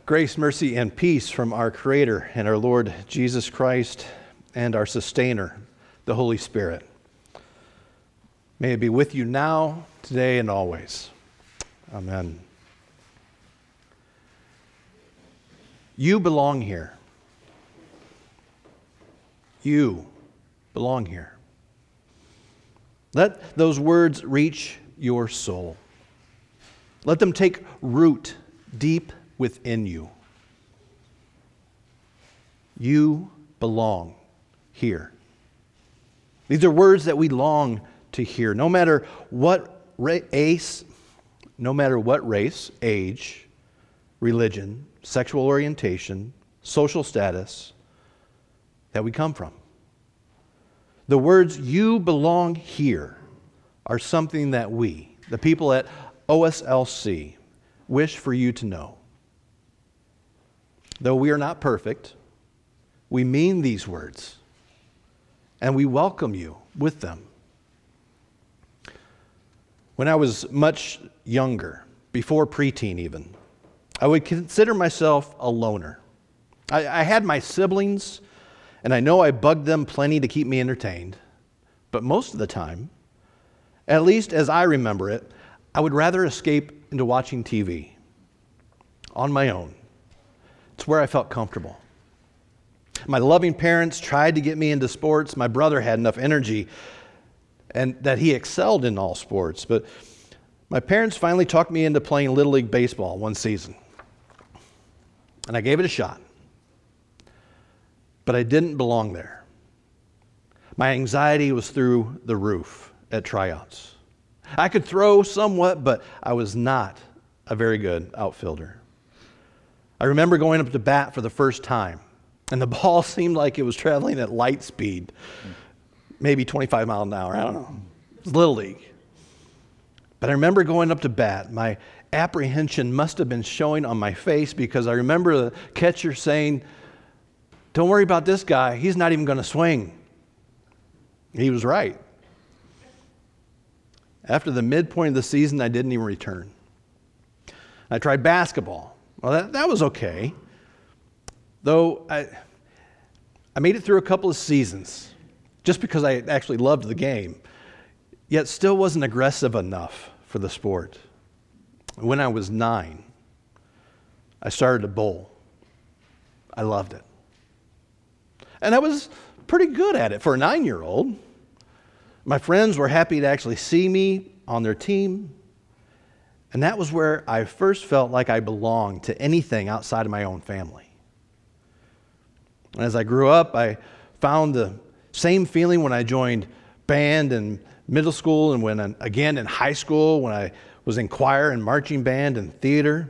Grace, mercy, and peace from our Creator and our Lord Jesus Christ and our Sustainer, the Holy Spirit. May it be with you now, today, and always. Amen. You belong here. You belong here. Let those words reach your soul. Let them take root deep within you. You belong here. These are words that we long to hear. No matter what race, age, religion, sexual orientation, social status that we come from. The words "you belong here" are something that we, the people at OSLC, wish for you to know. Though we are not perfect, we mean these words, and we welcome you with them. When I was much younger, before preteen even, I would consider myself a loner. I had my siblings, and I know I bugged them plenty to keep me entertained, but most of the time, at least as I remember it, I would rather escape into watching TV on my own. It's where I felt comfortable. My loving parents tried to get me into sports. My brother had enough energy and that he excelled in all sports. But my parents finally talked me into playing Little League Baseball one season. And I gave it a shot. But I didn't belong there. My anxiety was through the roof at tryouts. I could throw somewhat, but I was not a very good outfielder. I remember going up to bat for the first time, and the ball seemed like it was traveling at light speed, maybe 25 miles an hour, I don't know. It was Little League. But I remember going up to bat. My apprehension must have been showing on my face because I remember the catcher saying, "Don't worry about this guy, he's not even going to swing." He was right. After the midpoint of the season, I didn't even return. I tried basketball. Well, that was okay. Though I made it through a couple of seasons just because I actually loved the game, yet still wasn't aggressive enough for the sport. When I was 9, I started to bowl. I loved it. And I was pretty good at it for a 9-year-old. My friends were happy to actually see me on their team. And that was where I first felt like I belonged to anything outside of my own family. And as I grew up, I found the same feeling when I joined band in middle school and again in high school when I was in choir and marching band and theater.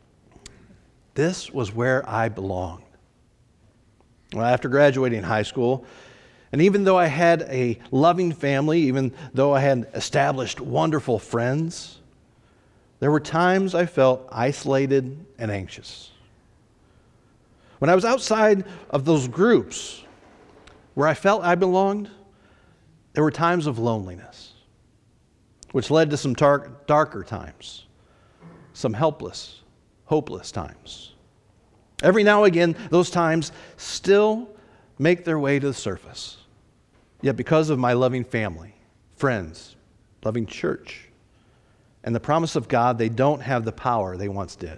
This was where I belonged. Well, after graduating high school, and even though I had a loving family, even though I had established wonderful friends, there were times I felt isolated and anxious. When I was outside of those groups where I felt I belonged, there were times of loneliness, which led to some darker times, some hopeless times. Every now and again, those times still make their way to the surface. Yet because of my loving family, friends, loving church, and the promise of God, they don't have the power they once did.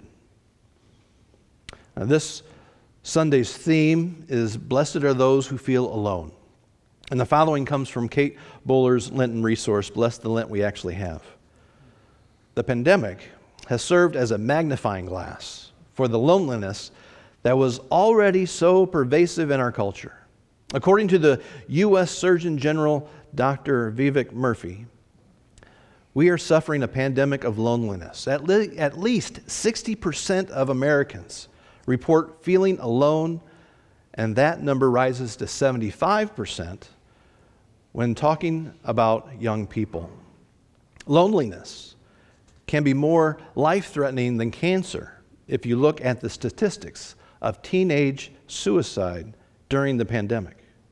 Now, this Sunday's theme is "Blessed are those who feel alone." And the following comes from Kate Bowler's Lenten resource, Bless the Lent We Actually Have. The pandemic has served as a magnifying glass for the loneliness that was already so pervasive in our culture. According to the U.S. Surgeon General, Dr. Vivek Murthy, we are suffering a pandemic of loneliness. At least 60% of Americans report feeling alone, and that number rises to 75% when talking about young people. Loneliness can be more life-threatening than cancer if you look at the statistics of teenage suicide during the pandemic.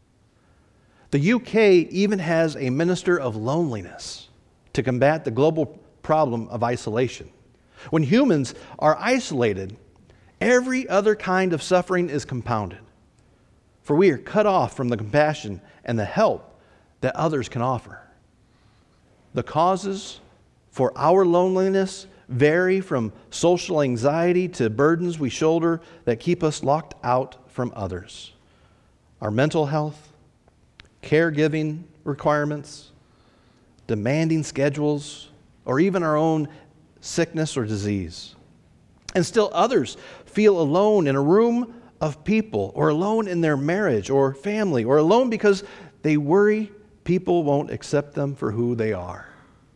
The UK even has a minister of loneliness to combat the global problem of isolation. When humans are isolated, Every other kind of suffering is compounded, for we are cut off from the compassion and the help that others can offer. The causes for our loneliness vary from social anxiety to burdens we shoulder that keep us locked out from others. Our mental health, caregiving requirements, demanding schedules, or even our own sickness or disease. And still others feel alone in a room of people, or alone in their marriage or family, or alone because they worry people won't accept them for who they are.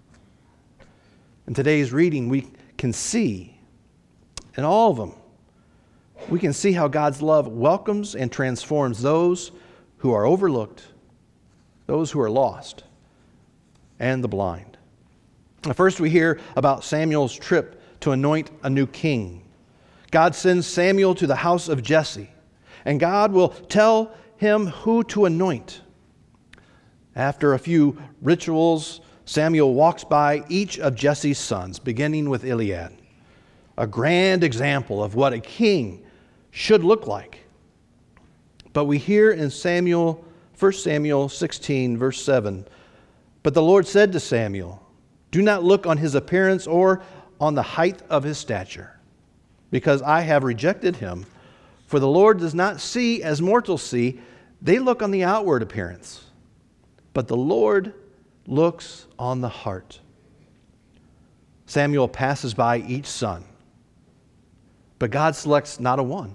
In today's reading, we can see, in all of them, we can see how God's love welcomes and transforms those who are overlooked, those who are lost, and the blind. First, we hear about Samuel's trip to anoint a new king. God sends Samuel to the house of Jesse, and God will tell him who to anoint. After a few rituals, Samuel walks by each of Jesse's sons, beginning with Eliab, a grand example of what a king should look like. But we hear in 1 Samuel 16, verse 7, "But the Lord said to Samuel, 'Do not look on his appearance or on the height of his stature, because I have rejected him. For the Lord does not see as mortals see. They look on the outward appearance, but the Lord looks on the heart.'" Samuel passes by each son, but God selects not a one.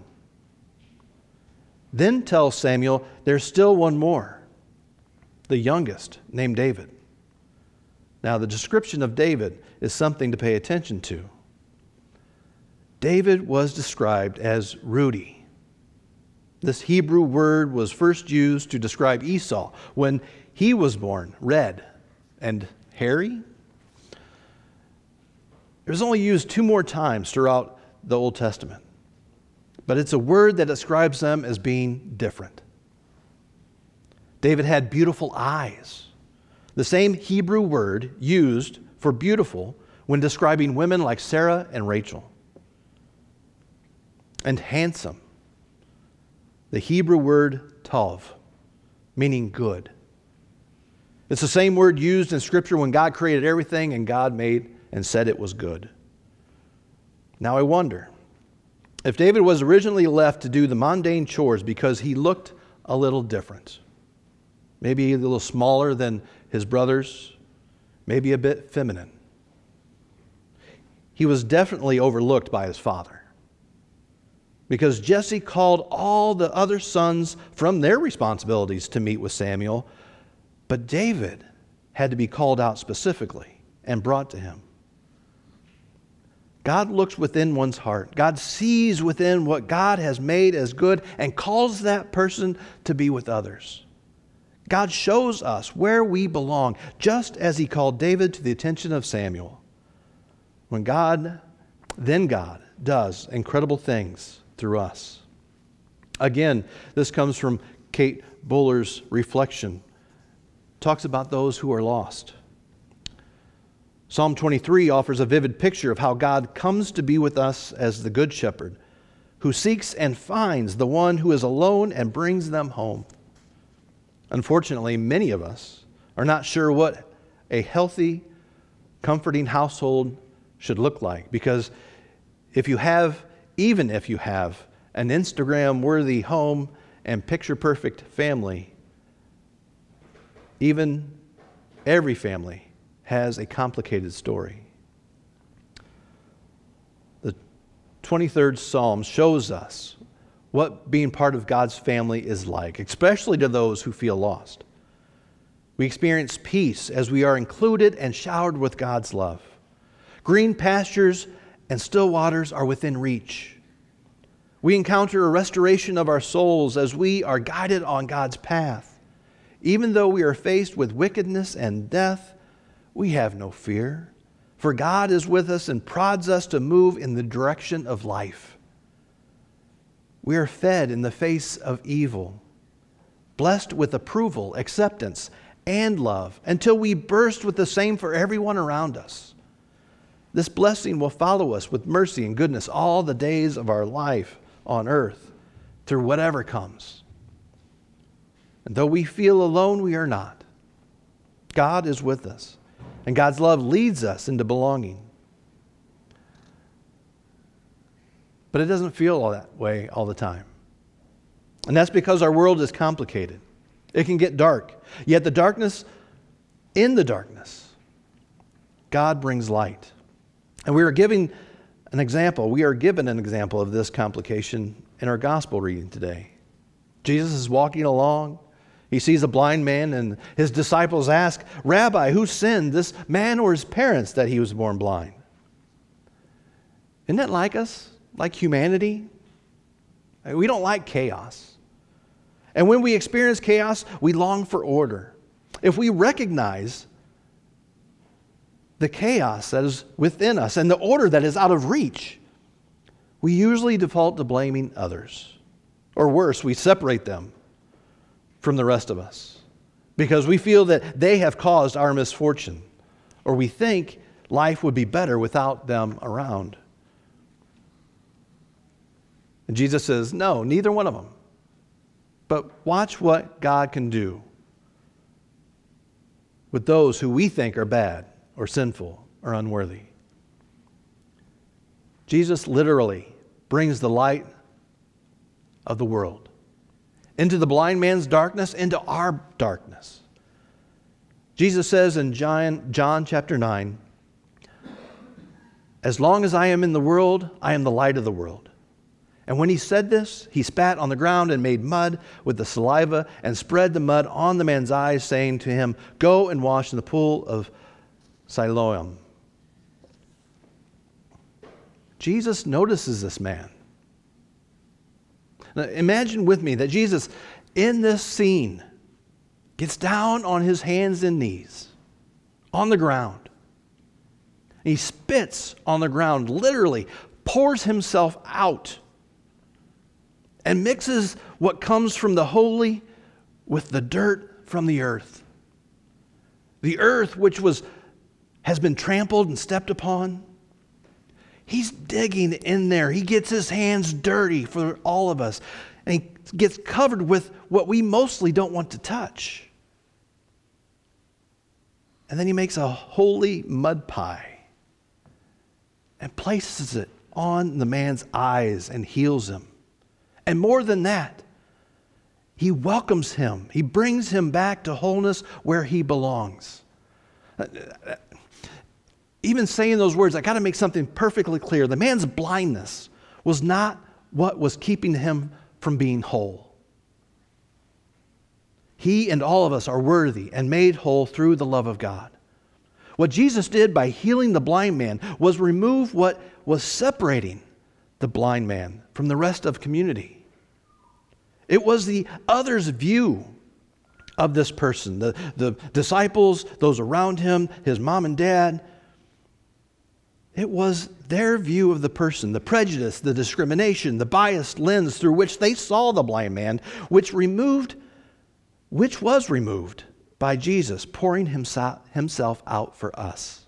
Then tells Samuel there's still one more, the youngest, named David. Now, the description of David is something to pay attention to. David was described as ruddy. This Hebrew word was first used to describe Esau when he was born, red and hairy. It was only used 2 more times throughout the Old Testament, but it's a word that describes them as being different. David had beautiful eyes, the same Hebrew word used for beautiful when describing women like Sarah and Rachel. And handsome, the Hebrew word tov, meaning good. It's the same word used in Scripture when God created everything and God made and said it was good. Now I wonder, if David was originally left to do the mundane chores because he looked a little different, maybe a little smaller than his brothers, maybe a bit feminine, he was definitely overlooked by his father, because Jesse called all the other sons from their responsibilities to meet with Samuel, but David had to be called out specifically and brought to him. God looks within one's heart. God sees within what God has made as good and calls that person to be with others. God shows us where we belong, just as he called David to the attention of Samuel. Then God does incredible things through us. Again, this comes from Kate Buller's reflection. Talks about those who are lost. Psalm 23 offers a vivid picture of how God comes to be with us as the Good Shepherd, who seeks and finds the one who is alone and brings them home. Unfortunately, many of us are not sure what a healthy, comforting household should look like, because even if you have an Instagram-worthy home and picture-perfect family, even every family has a complicated story. The 23rd Psalm shows us what being part of God's family is like, especially to those who feel lost. We experience peace as we are included and showered with God's love. Green pastures and still waters are within reach. We encounter a restoration of our souls as we are guided on God's path. Even though we are faced with wickedness and death, we have no fear, for God is with us and prods us to move in the direction of life. We are fed in the face of evil, blessed with approval, acceptance, and love, until we burst with the same for everyone around us. This blessing will follow us with mercy and goodness all the days of our life on earth, through whatever comes. And though we feel alone, we are not. God is with us, and God's love leads us into belonging. But it doesn't feel all that way all the time. And that's because our world is complicated. It can get dark. Yet in the darkness, God brings light. And we are given an example of this complication in our gospel reading today. Jesus is walking along. He sees a blind man, and his disciples ask, "Rabbi, who sinned, this man or his parents, that he was born blind?" Isn't that like us? Like humanity? We don't like chaos. And when we experience chaos, we long for order. If we recognize the chaos that is within us and the order that is out of reach, we usually default to blaming others. Or worse, we separate them from the rest of us because we feel that they have caused our misfortune, or we think life would be better without them around. And Jesus says, no, neither one of them. But watch what God can do with those who we think are bad or sinful or unworthy. Jesus literally brings the light of the world into the blind man's darkness, into our darkness. Jesus says in John chapter 9, "As long as I am in the world, I am the light of the world." And when he said this, he spat on the ground and made mud with the saliva and spread the mud on the man's eyes, saying to him, "Go and wash in the pool of Siloam." Jesus notices this man. Now, imagine with me that Jesus, in this scene, gets down on his hands and knees on the ground. He spits on the ground, literally pours himself out, and mixes what comes from the holy with the dirt from the earth. The earth which has been trampled and stepped upon. He's digging in there. He gets his hands dirty for all of us. And he gets covered with what we mostly don't want to touch. And then he makes a holy mud pie and places it on the man's eyes and heals him. And more than that, he welcomes him. He brings him back to wholeness where he belongs. Even saying those words, I got to make something perfectly clear. The man's blindness was not what was keeping him from being whole. He and all of us are worthy and made whole through the love of God. What Jesus did by healing the blind man was remove what was separating the blind man from the rest of community. It was the other's view of this person, the disciples, those around him, his mom and dad. It was their view of the person, the prejudice, the discrimination, the biased lens through which they saw the blind man, which was removed by Jesus pouring himself out for us.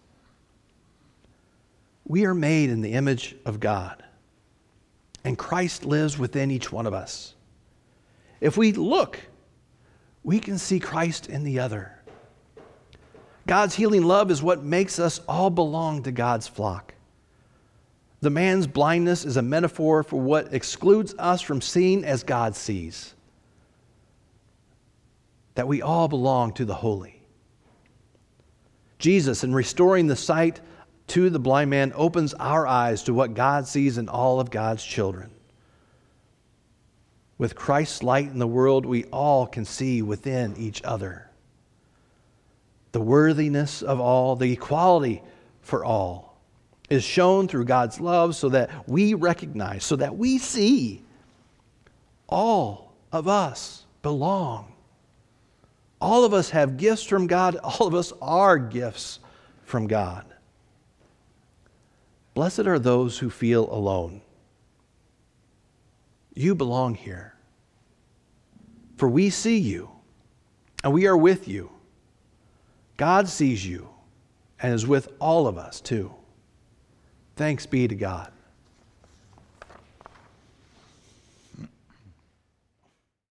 We are made in the image of God, and Christ lives within each one of us. If we look, we can see Christ in the other. God's healing love is what makes us all belong to God's flock. The man's blindness is a metaphor for what excludes us from seeing as God sees. That we all belong to the holy. Jesus, in restoring the sight to the blind man, opens our eyes to what God sees in all of God's children. With Christ's light in the world, we all can see within each other the worthiness of all, the equality for all is shown through God's love so that we recognize, so that we see all of us belong. All of us have gifts from God. All of us are gifts from God. Blessed are those who feel alone. You belong here. For we see you, and we are with you. God sees you, and is with all of us too. Thanks be to God.